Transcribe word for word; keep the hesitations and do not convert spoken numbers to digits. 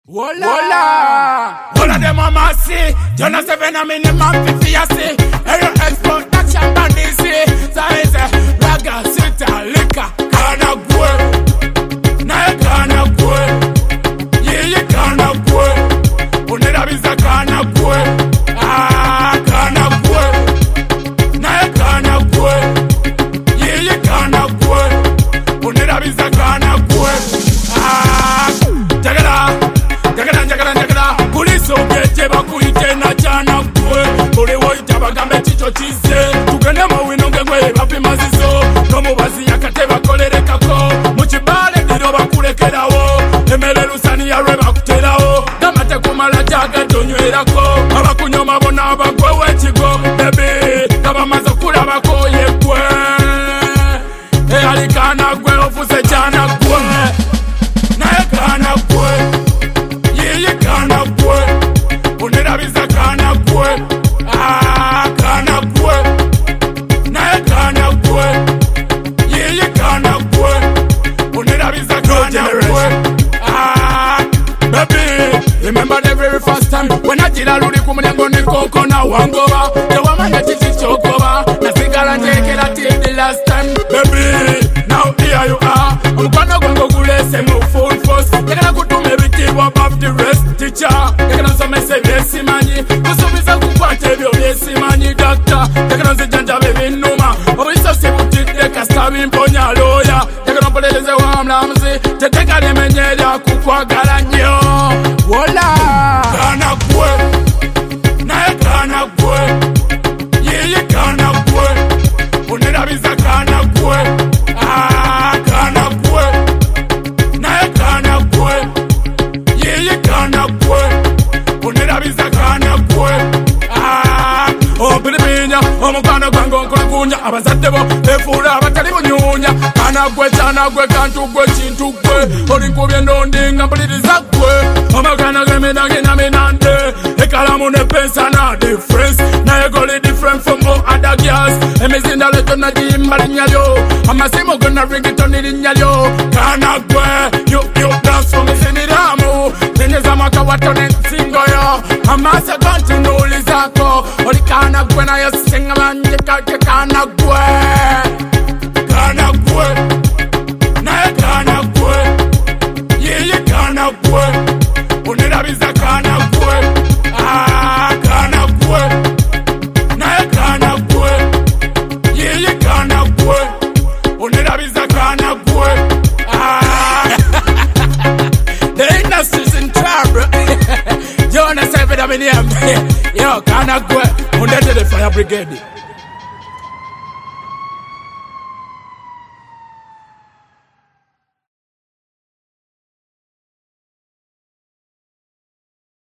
Hola, hola, hola de mamá sí. Yo no sé ven a mí ni más fifi así. Ellos explotación bandisi. Sabes, raga, sita, lica, cana güey. Na cana güey. Yeah, yeah, cana güey. Unera visa cana güey. Ah, cana güey. Na cana güey. Yeah, yeah, cana güey. Unera visa cana güey. Ah, jagala. Kuliso geje bakuyite na chana kwe Kule woita bagambe chicho chise Tugende mawino ngengwe bapi mazizo Nomu bazi yakate bakolere kako Muchibale diro bakulekerawo Emele lusani ya reba kutelao Gamate kumala jaga tonywelako Abakunyoma bona abakwe wechigo Baby, kaba mazo kula bako yekwe E alikana kwe ofuse chana kwe Na ekana kwe Kana kwe, unera biza kana kwe, ah kana kwe, na kana kwe, yeye kana kwe, unera biza kana kwe, ah baby. Remember the very first time when I did a luri kumunengo ni koko na wangoba, the woman that is chokoba, na sigara njekela till the last time, baby. Now here you are, umukwana gwango gulese mu full force, yekana kutume biti above the rest. Teacher, yekana somese byesimanyi kusubiza kukwata ebyo byesimanyi doctor, yekana zijanja bebinuma obisa sibutidde kasita bimponya lawyer, yekana mpoleleze wamulamuzi teteka limenyerya kukwagala nnyo. Wola kana gwe naye kana gwe yeye kana gwe unerabiza kana gwe ah kana gwe naye kana gwe yeye kana gwe unerabiza kana gwe ah obiribinya omukana gwange onkulakunya abazadde bo befuula abatali bunyunya kana gwe kyana gwe kantu gwe kintu gwe olinkubye ndondinga mpuliriza gwe omakana gemenage namenande ekalamu ne pensa na difference naye goli different from all other girls emizinda leto nagiyimba linnalyo amasimu gonna ringitoni linnalyo kana gwe you you dance for me siniramu nenyeza maka watone nsingoyo amasa kontinuulizako oli kana gwe naye singa banje kake kana gwe kana gwe naye kana gwe yeye kana gwe unerabiza kana gwe ah kana gwe naye kana gwe yeye kana gwe unerabiza kana gwe ah the industry's in trouble. Jonas Everett, I'm in here. Yo, kana gwe unete the fire brigade.